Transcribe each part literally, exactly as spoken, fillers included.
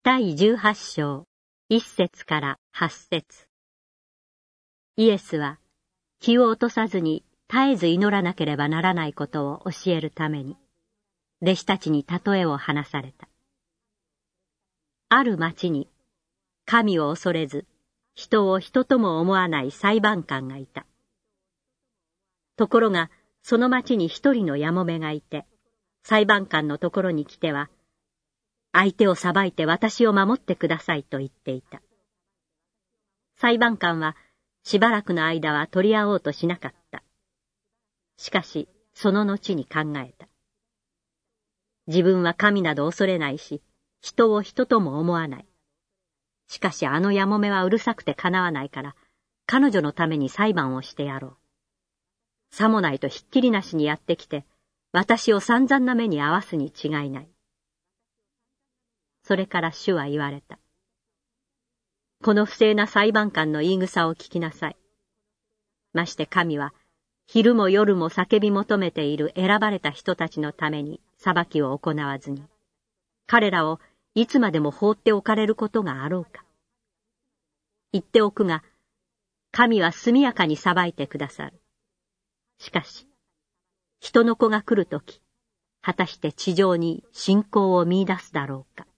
だいじゅうはち章いっ節からはち節。イエスは気を落とさずに絶えず祈らなければならないことを教えるために、弟子たちに例えを話された。ある町に神を恐れず人を人とも思わない裁判官がいた。ところがその町に一人のやもめがいて、裁判官のところに来ては、相手を裁いて私を守ってくださいと言っていた。裁判官はしばらくの間は取り合おうとしなかった。しかしその後に考えた。自分は神など恐れないし、人を人とも思わない。しかしあのやもめはうるさくてかなわないから、彼女のために裁判をしてやろう。さもないとひっきりなしにやってきて、私を散々な目に遭わすに違いない。それから主は言われた。この不正な裁判官の言い草を聞きなさい。まして神は、昼も夜も叫び求めている選ばれた人たちのために裁きを行わずに、彼らをいつまでも放っておかれることがあろうか。言っておくが、神は速やかに裁いてくださる。しかし、人の子が来るとき、果たして地上に信仰を見出すだろうか。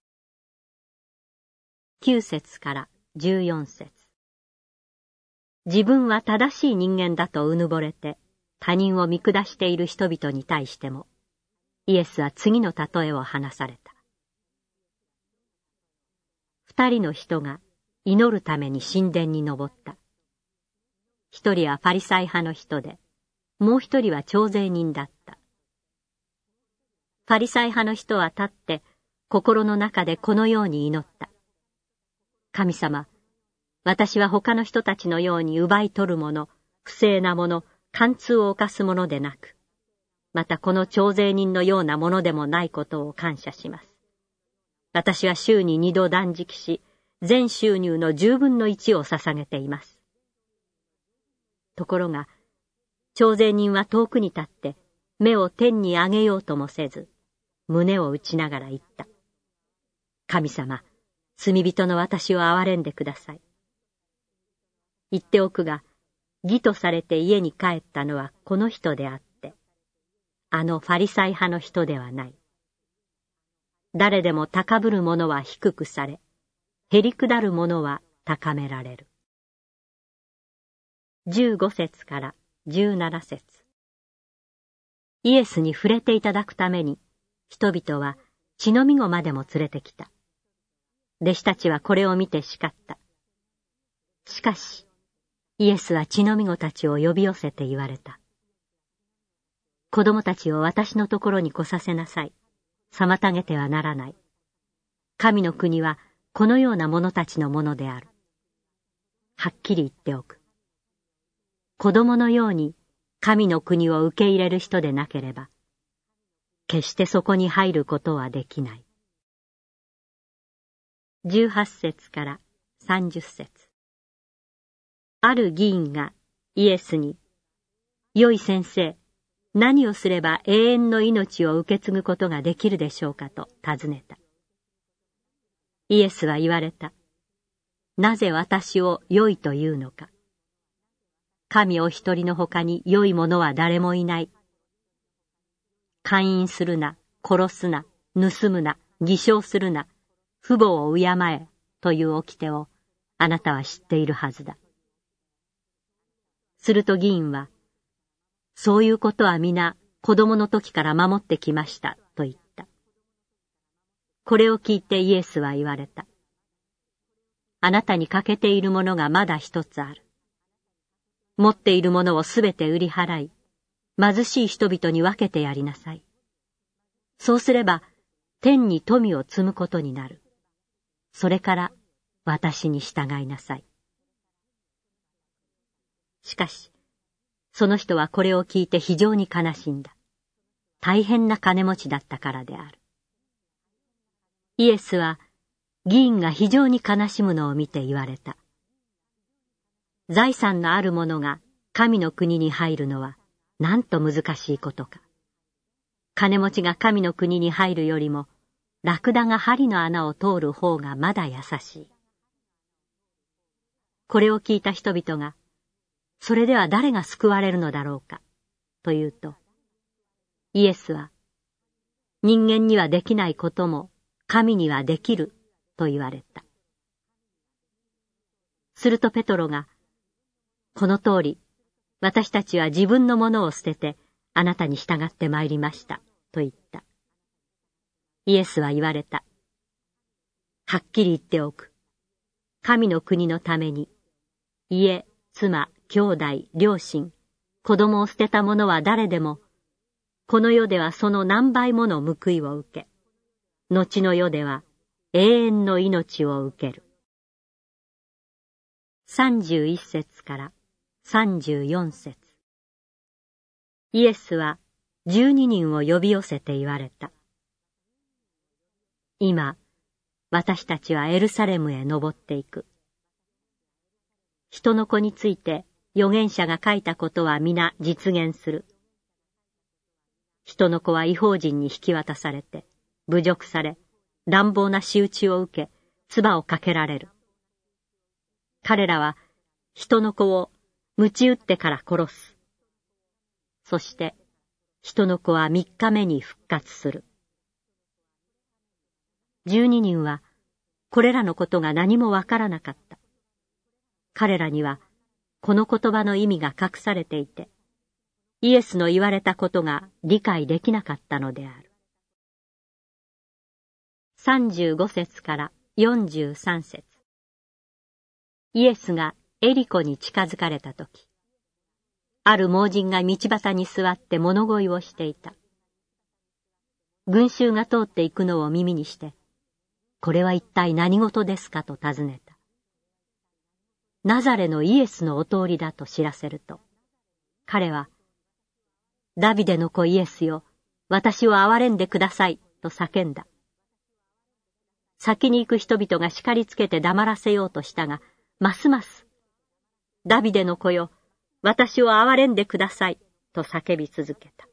きゅう節からじゅうよん節。自分は正しい人間だとうぬぼれて、他人を見下している人々に対しても、イエスは次の例えを話された。二人の人が祈るために神殿に登った。一人はファリサイ派の人で、もう一人は徴税人だった。ファリサイ派の人は立って、心の中でこのように祈った。神様、私は他の人たちのように奪い取るもの、不正なもの、貫通を犯すものでなく、またこの徴税人のようなものでもないことを感謝します。私は週に二度断食し、全収入の十分の一を捧げています。ところが、徴税人は遠くに立って、目を天に上げようともせず、胸を打ちながら言った。神様、罪人の私を憐れんでください。言っておくが、義とされて家に帰ったのはこの人であって、あのファリサイ派の人ではない。誰でも高ぶる者は低くされ、へりくだる者は高められる。じゅうご節からじゅうなな節。イエスに触れていただくために、人々は血のみ子までも連れてきた。弟子たちはこれを見て叱った。しかし、イエスは血のみ子たちを呼び寄せて言われた。子供たちを私のところに来させなさい。妨げてはならない。神の国はこのような者たちのものである。はっきり言っておく。子供のように神の国を受け入れる人でなければ、決してそこに入ることはできない。じゅうはち節からさんじゅっ節。ある議員がイエスに、良い先生、何をすれば永遠の命を受け継ぐことができるでしょうかと尋ねた。イエスは言われた。なぜ私を良いというのか。神お一人の他に良い者は誰もいない。姦淫するな、殺すな、盗むな、偽証するな、父母を敬えという掟をあなたは知っているはずだ。すると議員は、そういうことは皆子供の時から守ってきましたと言った。これを聞いてイエスは言われた。あなたに欠けているものがまだ一つある。持っているものをすべて売り払い、貧しい人々に分けてやりなさい。そうすれば天に富を積むことになる。それから私に従いなさい。しかし、その人はこれを聞いて非常に悲しんだ。大変な金持ちだったからである。イエスは議員が非常に悲しむのを見て言われた。財産のある者が神の国に入るのはなんと難しいことか。金持ちが神の国に入るよりもラクダが針の穴を通る方がまだ優しい。これを聞いた人々が、それでは誰が救われるのだろうか、と言うと、イエスは、人間にはできないことも神にはできると言われた。するとペトロが、この通り、私たちは自分のものを捨ててあなたに従って参りました、と言った。イエスは言われた。はっきり言っておく。神の国のために、家、妻、兄弟、両親、子供を捨てた者は誰でも、この世ではその何倍もの報いを受け、後の世では永遠の命を受ける。さんじゅういっ節からさんじゅうよん節。イエスは十二人を呼び寄せて言われた。今、私たちはエルサレムへ登っていく。人の子について預言者が書いたことは皆実現する。人の子は異邦人に引き渡されて、侮辱され、乱暴な仕打ちを受け、唾をかけられる。彼らは人の子を鞭打ってから殺す。そして人の子は三日目に復活する。十二人はこれらのことが何もわからなかった。彼らにはこの言葉の意味が隠されていて、イエスの言われたことが理解できなかったのである。さんじゅうご節からよんじゅうさん節。イエスがエリコに近づかれたとき、ある盲人が道端に座って物乞いをしていた。群衆が通っていくのを耳にして、これは一体何事ですかと尋ねた。ナザレのイエスのお通りだと知らせると、彼は、ダビデの子イエスよ、私を憐れんでください、と叫んだ。先に行く人々が叱りつけて黙らせようとしたが、ますます、ダビデの子よ、私を憐れんでください、と叫び続けた。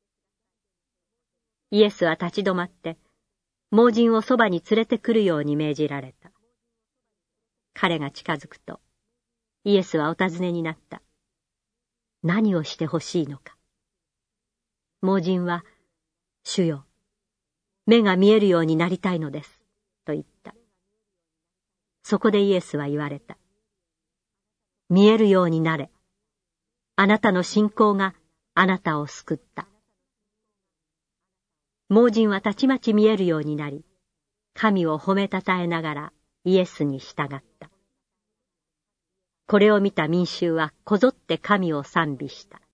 イエスは立ち止まって、盲人をそばに連れてくるように命じられた。彼が近づくと、イエスはお尋ねになった。何をしてほしいのか。盲人は、主よ、目が見えるようになりたいのです、と言った。そこでイエスは言われた。見えるようになれ。あなたの信仰があなたを救った。盲人はたちまち見えるようになり、神を褒めたたえながらイエスに従った。これを見た民衆はこぞって神を賛美した。